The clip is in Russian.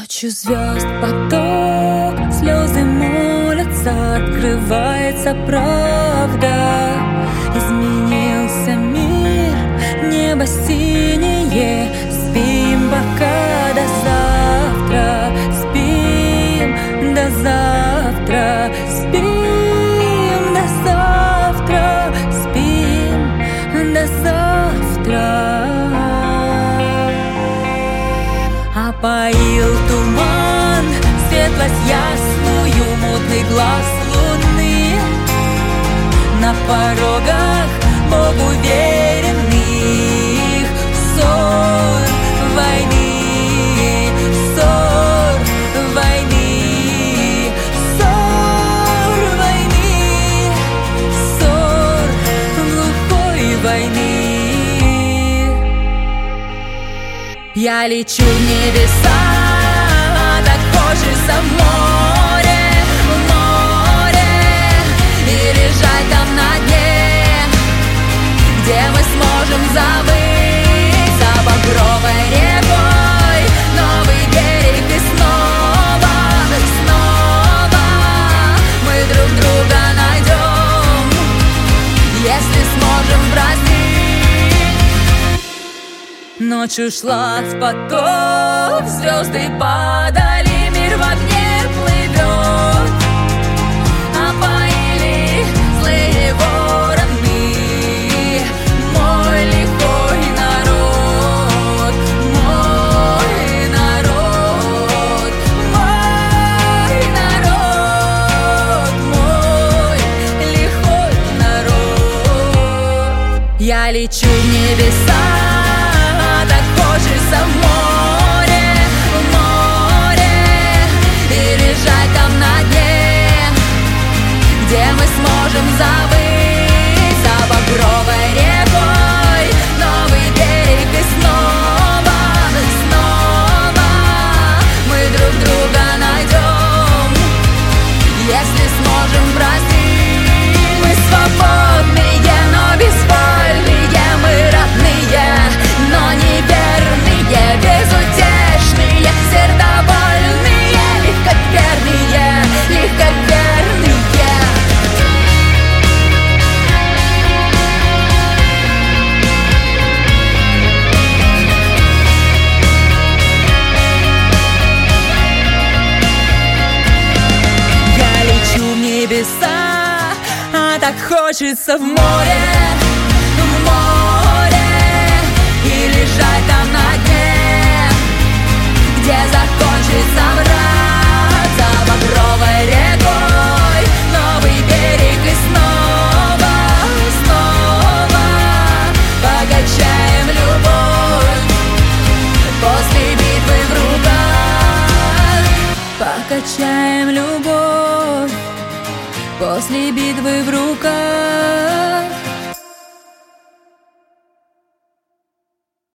Ночью звезд поток, слезы молятся, открывается правда. Изменился мир, небо синее, спим пока до завтра, спим до завтра, спим до завтра, спим до завтра. Опоил туман, светлость ясную, мутный глаз луны. На порогах Богу веренных ссор войны, ссор войны, ссор войны, ссор глухой войны. Я лечу в небеса, так хочется в море, и лежать там на дне, где мы сможем забыть за багровой рекой новый берег, и снова, снова мы друг друга найдем, если сможем простить. Ночь ушла в поток, звезды падали, мир в огне плывет. Опоили злые вороны мой лихой народ, мой народ, мой народ, мой лихой народ. Я лечу в небеса, так хочется в море, и лежать там на дне, где мы сможем забыть за багровой рекой новый берег, и снова, снова мы друг друга найдем, если сможем простить. Мы свободные, но безвольные, мы родные, но неверные, безутешные, сердобольные, легковерные, легковерные. Я лечу в небеса, а так хочется в море, и лежать там на дне, где закончится мрак за багровой рекой новый берег, и снова, снова покачаем любовь после битвы в руках, покачаем любовь после битвы в руках.